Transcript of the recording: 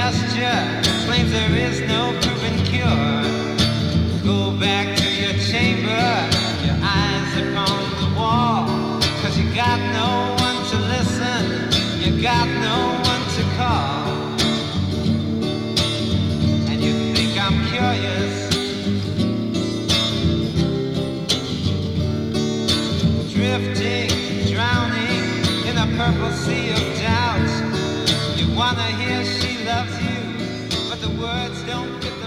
gesture claims there is no proven cure. Go back to your chamber, your eyes upon the wall, 'cause you got no one to listen, you got no one to call. And you think I'm curious, drifting, drowning in a purple sea of doubt. You wanna hear she loves you, but the words don't fit the